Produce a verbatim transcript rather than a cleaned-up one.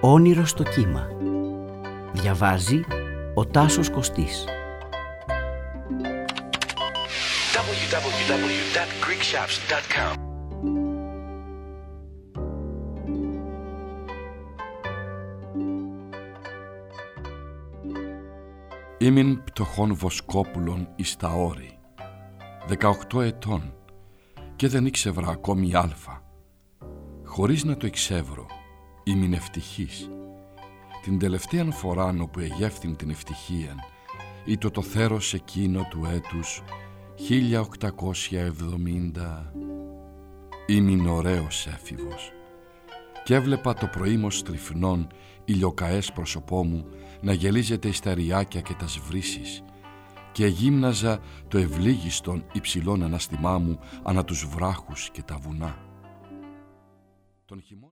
Όνειρο στο κύμα. Διαβάζει ο Τάσος Κωστής. double-u double-u double-u τελεία greek shops τελεία com Ήμην πτωχών Βοσκόπουλων εις τα όρη, δεκαοκτώ ετών, και δεν ήξευρα ακόμη άλφα. Χωρίς να το εξεύρω, ήμην ευτυχής. Την τελευταίαν φοράν όπου εγεύθην την ευτυχίαν, ήτο το θέρος εκείνο του έτους χίλια οκτακόσια εβδομήντα. Ήμην ωραίος έφηβος και έβλεπα το προήμος στριφνών ηλιοκαές πρόσωπό μου να γελίζεται εις τα ριάκια και τα σβρύσεις, και γύμναζα το ευλίγιστον υψηλόν αναστημά μου ανά τους βράχους και τα βουνά. Τον χειμώνα...